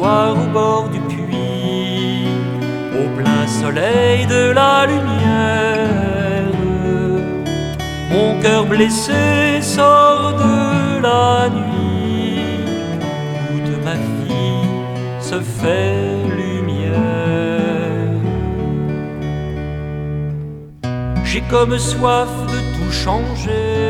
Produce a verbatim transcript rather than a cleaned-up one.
m'asseoir au bord du puits, au plein soleil de la lumière. Mon cœur blessé sort de la nuit, toute ma vie se fait lumière. J'ai comme soif de tout changer,